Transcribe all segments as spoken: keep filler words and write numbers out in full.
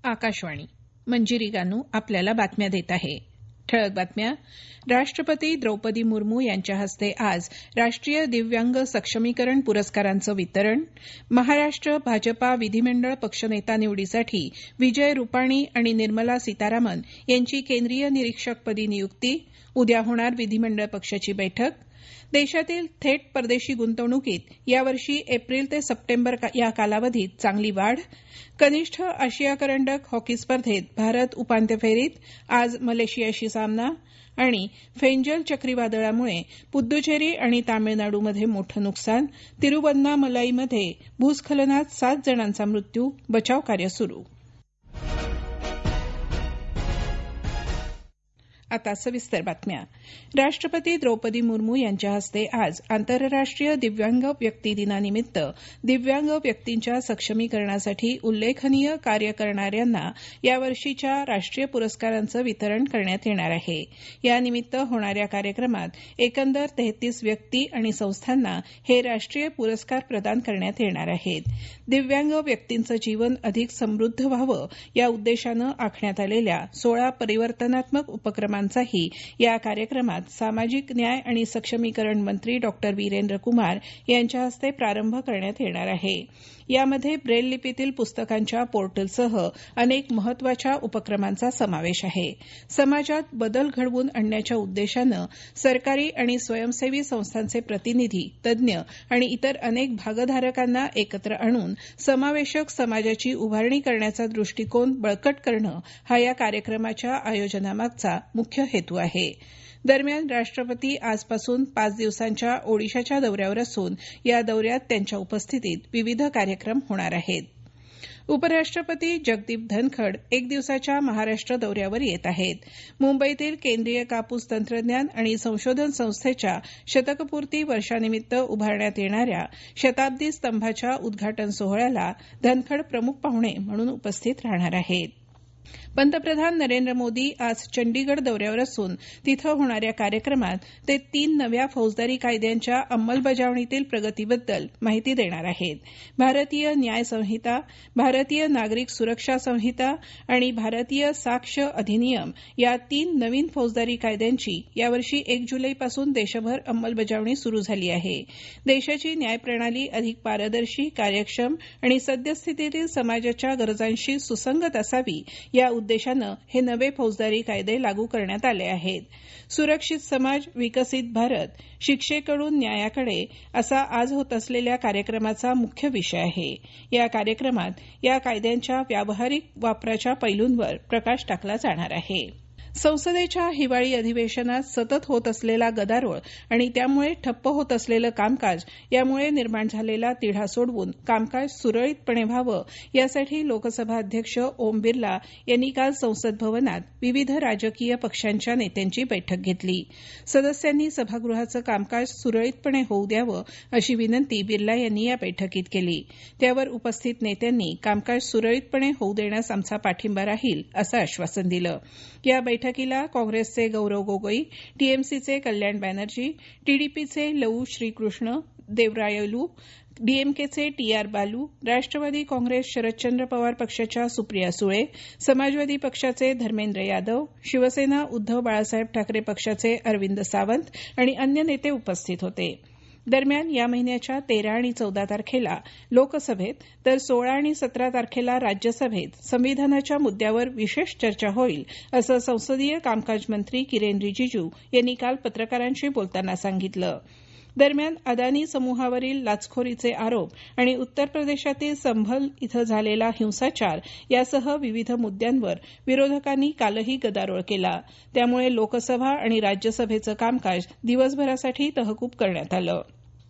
आकाशवाणी मंजिरी गानू आपल्याला बातम्या देत आहे. ठळक बातम्या. राष्ट्रपती द्रौपदी मुर्मू यांच्या हस्ते आज राष्ट्रीय दिव्यांग सक्षमीकरण पुरस्कारांचं वितरण. महाराष्ट्र भाजपा विधिमंडळ पक्षनेता निवडीसाठी विजय रुपाणी आणि निर्मला सीतारामन यांची केंद्रीय निरीक्षकपदी नियुक्ती. उद्या होणार विधिमंडळ पक्षाची बैठक. देशातील थेट परदेशी गुंतवणुकीत यावर्षी एप्रिल ते सप्टेंबर या कालावधीत चांगली वाढ. कनिष्ठ आशिया करंडक हॉकी स्पर्धेत भारत उपांत्य फेरीत. आज मलेशियाशी सामना. आणि फेंजल चक्रीवादळामुळे पुद्दुचेरी आणि तामिळनाडूमध्ये मोठं नुकसान. तिरुवन्नामलईमध्ये भूस्खलनात सात जणांचा मृत्यू. बचावकार्य सुरू. आता सविस्तर बातम्या. राष्ट्रपती द्रौपदी मुर्मू यांच्या हस्ते आज आंतरराष्ट्रीय दिव्यांग व्यक्ती दिनानिमित्त दिव्यांग व्यक्तींच्या सक्षमीकरणासाठी उल्लेखनीय कार्य करणाऱ्यांना यावर्षीच्या राष्ट्रीय पुरस्कारांचं वितरण करण्यात येणार आहे. यानिमित्त होणाऱ्या कार्यक्रमात एकंदर तेहतीस व्यक्ती आणि संस्थांना हे राष्ट्रीय पुरस्कार प्रदान करण्यात येणार आहेत. दिव्यांग व्यक्तींचं जीवन अधिक समृद्ध व्हावं या उद्देशानं आखण्यात आलेल्या सोळा परिवर्तनात्मक उपक्रमांचाही या कार्यक्रमात सामाजिक न्याय आणि सक्षमीकरण मंत्री डॉक्टर वीरेंद्र कुमार यांच्या हस्ते प्रारंभ करण्यात येणार आहे. यामध्ये ब्रेल लिपीतील पुस्तकांच्या पोर्टलसह अनेक महत्वाच्या उपक्रमांचा समावेश आहे. समाजात बदल घडवून आणण्याच्या उद्देशानं सरकारी आणि स्वयंसेवी संस्थांचे प्रतिनिधी, तज्ज्ञ आणि इतर अनेक भागधारकांना एकत्र आणून समावेशक समाजाची उभारणी करण्याचा दृष्टिकोन बळकट करणं हा या कार्यक्रमाच्या आयोजनामागचा मुख्य हेतू आहे. दरम्यान राष्ट्रपती आजपासून पाच दिवसांच्या ओडिशाच्या दौऱ्यावर असून या दौऱ्यात त्यांच्या उपस्थितीत विविध कार्यक्रम होणार आहेत. उपराष्ट्रपती जगदीप धनखड एक दिवसाच्या महाराष्ट्र दौऱ्यावर येत आहेत. मुंबईतील केंद्रीय कापूस तंत्रज्ञान आणि संशोधन संस्थेच्या शतकपूर्ती वर्षानिमित्त उभारण्यात येणाऱ्या शताब्दी स्तंभाच्या उद्घाटन सोहळ्याला धनखड प्रमुख पाहुणे म्हणून उपस्थित राहणार आहेत. पंतप्रधान नरेंद्र मोदी आज चंडीगड दौऱ्यावर असून तिथं होणाऱ्या कार्यक्रमात ते तीन नव्या फौजदारी कायद्यांच्या अंमलबजावणीतील प्रगतीबद्दल माहिती देणार आहेत. भारतीय न्याय संहिता, भारतीय नागरिक सुरक्षा संहिता आणि भारतीय साक्ष अधिनियम या तीन नवीन फौजदारी कायद्यांची यावर्षी एक जुलैपासून देशभर अंमलबजावणी सुरू झाली आहे. देशाची न्यायप्रणाली अधिक पारदर्शी, कार्यक्षम आणि सद्यस्थितीतील समाजाच्या गरजांशी सुसंगत असावी या उद्देशानं हे नवे फौजदारी कायदे लागू करण्यात आले आहेत. सुरक्षित समाज, विकसित भारत, शिक्षेकडून न्यायाकडे असा आज होत असलेल्या कार्यक्रमाचा मुख्य विषय आहे. या कार्यक्रमात या कायद्यांच्या व्यावहारिक वापराच्या पैलूंवर प्रकाश टाकला जाणार आहे. संसदेच्या हिवाळी अधिवेशनात सतत होत असलेला गदारोळ आणि त्यामुळे ठप्प होत असलेलं कामकाज यामुळे निर्माण झालेला तिढा सोडवून कामकाज सुरळीतपणे व्हावं यासाठी लोकसभा अध्यक्ष ओम बिर्ला यांनी काल संसद भवनात विविध राजकीय पक्षांच्या नेत्यांची बैठक घेतली. सदस्यांनी सभागृहाचं कामकाज सुरळीतपणे होऊ द्यावं अशी विनंती बिर्ला यांनी या बैठकीत केली. त्यावर उपस्थित नेत्यांनी कामकाज सुरळीतपणे होऊ देण्यास आमचा पाठिंबा राहील असं आश्वासन दिलं. या बैठकीला काँग्रेसचे गौरव गोगोई, टीएमसीचे कल्याण बॅनर्जी, टीडीपीचे लवू श्रीकृष्ण देवरायलू, डीएमकेचे T R Baalu, Rashtravadi Congress Sharadchandra Pawar पक्षाच्या सुप्रिया सुळे, समाजवादी पक्षाचे धर्मेंद्र यादव, शिवसेना उद्धव बाळासाहेब ठाकरे पक्षाचे अरविंद सावंत आणि अन्य नेते उपस्थित होते. दरम्यान या महिन्याच्या तेरा आणि चौदा तारखेला लोकसभेत तर सोळा आणि सतरा तारखेला राज्यसभेत संविधानाच्या मुद्द्यावर विशेष चर्चा होईल असं संसदीय कामकाज मंत्री किरेन रिजिजू यांनी काल पत्रकारांशी बोलताना सांगितलं. दरम्यान अदानी समूहावरील लाचखोरीचे आरोप आणि उत्तर प्रदेशातील संभल इथं झालेला हिंसाचार यासह विविध मुद्द्यांवर विरोधकांनी कालही गदारोळ केला. त्यामुळे लोकसभा आणि राज्यसभेचं कामकाज दिवसभरासाठी तहकूब करण्यात आलं.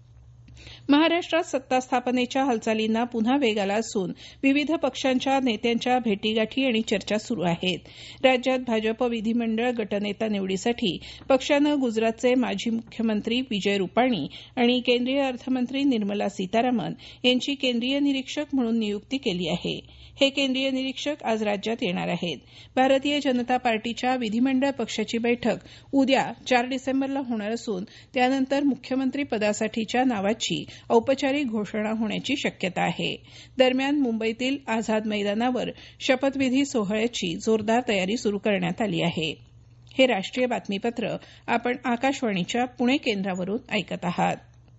महाराष्ट्रात सत्ता स्थापनेच्या हालचालींना पुन्हा वेग आला असून विविध पक्षांच्या नेत्यांच्या भेटीगाठी आणि चर्चा सुरू आहेत. राज्यात भाजप विधिमंडळ गटनेता निवडीसाठी पक्षानं गुजरातचे माजी मुख्यमंत्री विजय रुपाणी आणि केंद्रीय अर्थमंत्री निर्मला सीतारामन यांची केंद्रीय निरीक्षक म्हणून नियुक्ती केली आहे. हे केंद्रीय निरीक्षक आज राज्यात येणार आहेत. भारतीय जनता पार्टीच्या विधिमंडळ पक्षाची बैठक उद्या चार डिसेंबरला होणार असून त्यानंतर मुख्यमंत्री पदासाठीच्या नावाची करण्याची औपचारिक घोषणा होण्याची शक्यता आहे. दरम्यान मुंबईतील आझाद मैदानावर शपथविधी सोहळ्याची जोरदार तयारी सुरू करण्यात आली आहे. हे राष्ट्रीय बातमीपत्र आपण आकाशवाणीच्या पुणे केंद्रावरून ऐकत आहात.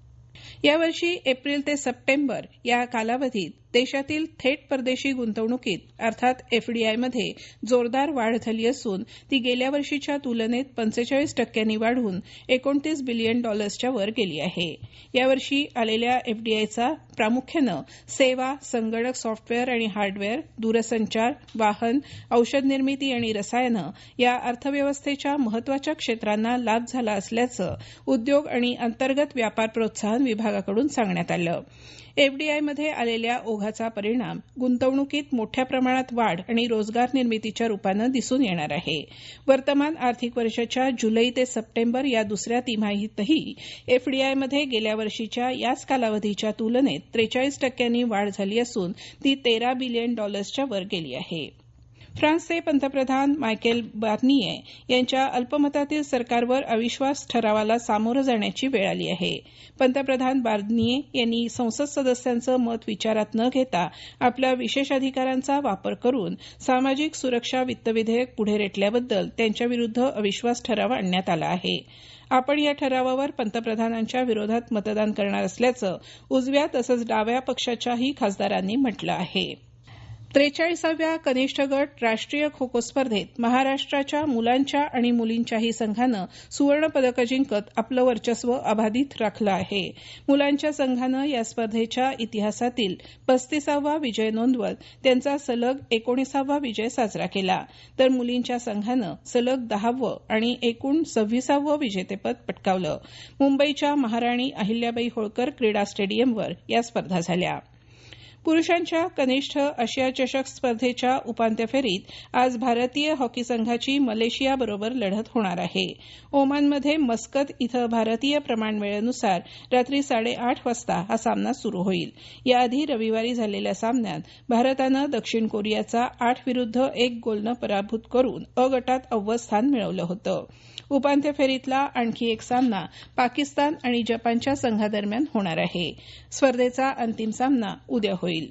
यावर्षी एप्रिल ते सप्टेंबर या कालावधीत देशातील थेट परदेशी गुंतवणुकीत अर्थात एफडीआयमध्ये जोरदार वाढ झाली असून ती गेल्या वर्षीच्या तुलनेत पंचेचाळीस टक्क्यांनी वाढून एकोणतीस बिलियन डॉलर्सच्या वर गेली आहे. यावर्षी आलेल्या एफडीआयचा प्रामुख्यानं सेवा, संगणक सॉफ्टवेअर आणि हार्डवेअर, दूरसंचार, वाहन, औषध निर्मिती आणि रसायनं या अर्थव्यवस्थेच्या महत्वाच्या क्षेत्रांना लाभ झाला असल्याचं उद्योग आणि अंतर्गत व्यापार प्रोत्साहन विभागाकडून सांगण्यात आलं. एफडीआयमध्ये आलेल्या ओघाचा परिणाम गुंतवणुकीत मोठ्या प्रमाणात वाढ आणि रोजगार निर्मितीच्या रूपानं दिसून येणार आहे. वर्तमान आर्थिक वर्षाच्या जुलै ते सप्टेंबर या दुसऱ्या तिमाहीतही एफडीआयमध्ये गेल्या वर्षीच्या याच कालावधीच्या तुलनेत त्रेचाळीस टक्क्यांनी वाढ झाली असून ती तेरा बिलियन डॉलर्सच्या वर गेली आहे. फ्रान्सचे पंतप्रधान मायकेल बार्निये यांच्या अल्पमतातील सरकारवर अविश्वास ठरावाला सामोरं जाण्याची वेळ आली आहे. पंतप्रधान बार्निये यांनी संसद सदस्यांचं मत विचारात न घेता आपल्या विशेषाधिकारांचा वापर करून सामाजिक सुरक्षा वित्त विधेयक पुढे रेटल्याबद्दल त्यांच्याविरुद्ध अविश्वास ठराव आणण्यात आला आहे. आपण या ठरावावर पंतप्रधानांच्या विरोधात मतदान करणार असल्याचं उजव्या तसंच डाव्या पक्षाच्याही खासदारांनी म्हटलं आहे. त्रेचाळीसाव्या कनिष्ठ गट राष्ट्रीय खो खो स्पर्धेत महाराष्ट्राच्या मुलांच्या आणि मुलींच्याही संघानं सुवर्ण पदक जिंकत आपलं वर्चस्व अबाधित राखलं आहे. मुलांच्या संघानं या स्पर्धेच्या इतिहासातील पस्तीसावा विजय नोंदवत त्यांचा सलग एकोणीसावा विजय साजरा केला, तर मुलींच्या संघानं सलग दहावं आणि एकूण सव्वीसावं विजेतेपद पटकावलं. मुंबईच्या महाराणी अहिल्याबाई होळकर क्रीडा स्टेडियमवर या स्पर्धा झाल्या. पुरुषांच्या कनिष्ठ आशिया चषक स्पर्धेच्या उपांत्य फेरीत आज भारतीय हॉकी संघाची मलेशियाबरोबर लढत होणार आहे. ओमानमध्ये मस्कत इथं भारतीय प्रमाण वेळेनुसार रात्री साडेआठ वाजता हा सामना सुरू होईल. याआधी रविवारी झालेल्या सामन्यात भारतानं दक्षिण कोरियाचा आठ विरुद्ध एक गोलनं पराभूत करून अ गटात अव्वल स्थान मिळवलं होतं. उपांत्य फेरीतला आणखी एक सामना पाकिस्तान आणि जपानच्या संघादरम्यान होणार आहे. स्पर्धेचा अंतिम सामना उद्या होईल.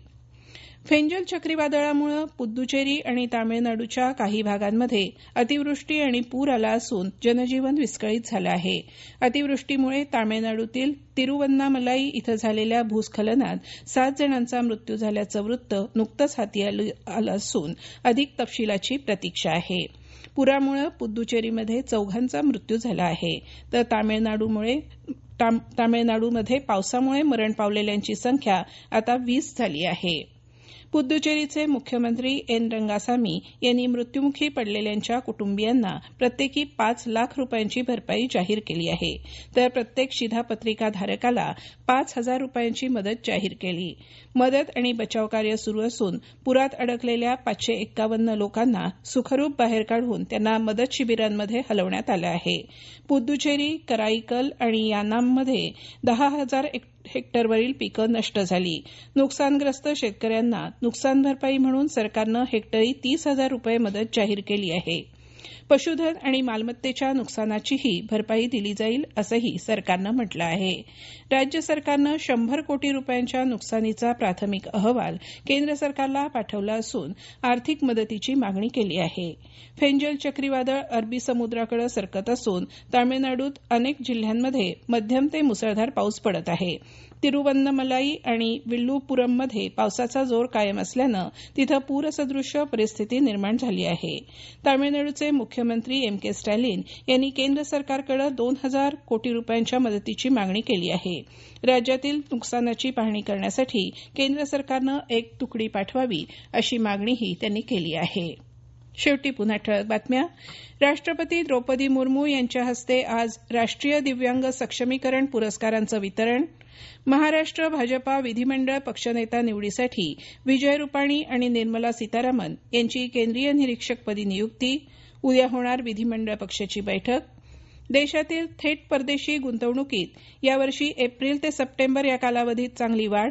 फेंजल चक्रीवादळामुळे पुद्दुचेरी आणि तामिळनाडूच्या काही भागांमध्ये अतिवृष्टी आणि पूर आला असून जनजीवन विस्कळीत झालं आहे. अतिवृष्टीमुळे तामिळनाडूतील तिरुवन्नामलाई इथं झालेल्या भूस्खलनात सात जणांचा मृत्यू झाल्याचं वृत्त नुकतंच हाती आलं असून अधिक तपशिलाची प्रतीक्षा आहे. पुरामुळे पुद्दुचेरीमध्ये चौघांचा मृत्यू झाला आहे, तर तामिळनाडूमुळे तामिळनाडूमध्ये पावसामुळे मरण पावलेल्यांची संख्या आता वीस झाली आहे. पुद्दुचेरीचे मुख्यमंत्री एन रंगासामी यांनी मृत्युमुखी पडलेल्यांच्या कुटुंबियांना प्रत्येकी पाच लाख रुपयांची भरपाई जाहीर केली आहे, तर प्रत्येक शिधापत्रिकाधारकाला पाच हजार रुपयांची मदत जाहीर केली. मदत आणि बचाव कार्य सुरू असून पुरात अडकलेल्या पाचशे एक्कावन्न लोकांना सुखरूप बाहेर काढून त्यांना मदत शिबिरांमध्ये हलवण्यात आलं आहे. पुद्दुचेरी, कराईकल आणि यानाममध्ये दहा हजार हेक्टरवरील पिकं नष्ट झाली. नुकसानग्रस्त शेतकऱ्यांना नुकसान भरपाई म्हणून सरकारनं हेक्टरी तीस हजार रुपये मदत जाहीर केली आहे. पशुधन आणि मालमत्तेच्या नुकसानाचीही भरपाई दिली जाईल असंही सरकारनं म्हटलं आहे. राज्य सरकारनं शंभर कोटी रुपयांच्या नुकसानीचा प्राथमिक अहवाल केंद्र सरकारला पाठवला असून आर्थिक मदतीची मागणी केली आहे. फेंजल चक्रीवादळ अरबी समुद्राकडे सरकत असून तामिळनाडूत अनेक जिल्ह्यांमध्ये मध्यम ते मुसळधार पाऊस पडत आहे. तिरुवन्नमलाई आणि विल्लुपुरममध्ये पावसाचा जोर कायम असल्यानं तिथं पूरसदृश्य परिस्थिती निर्माण झाली आहे. तामिळनाडूचे मुख्यमंत्री एम के स्टॅलिन यांनी केंद्र सरकारकडे दोन हजार कोटी रुपयांच्या मदतीची मागणी केली आहे. राज्यातील नुकसानाची पाहणी करण्यासाठी केंद्र सरकारनं एक तुकडी पाठवावी अशी मागणीही त्यांनी केली आहे. शेवटी पुन्हा ठळक बातम्या. राष्ट्रपती द्रौपदी मुर्मू यांच्या हस्ते आज राष्ट्रीय दिव्यांग सक्षमीकरण पुरस्कारांचं वितरण. महाराष्ट्र भाजपा विधिमंडळ पक्षनेता निवडीसाठी विजय रुपाणी आणि निर्मला सीतारामन यांची केंद्रीय निरीक्षकपदी नियुक्ती. उद्या होणार विधिमंडळ पक्षाची बैठक. देशातील थेट परदेशी गुंतवणुकीत यावर्षी एप्रिल ते सप्टेंबर या कालावधीत चांगली वाढ.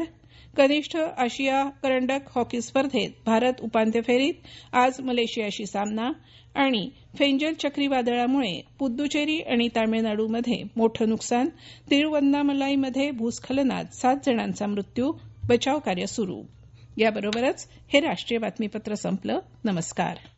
कनिष्ठ आशिया करंडक हॉकी स्पर्धेत भारत उपांत्य फेरीत आज मलेशियाशी सामना आणि फेंजल चक्रीवादळामुळे पुद्दुचेरी आणि तामिळनाडूमध्ये मोठं नुकसान तिरुवन्नामलाईमध्ये भूस्खलनात सात जणांचा मृत्यू बचाव कार्य सुरू याबरोबरच हे राष्ट्रीय बातमीपत्र संपलं नमस्कार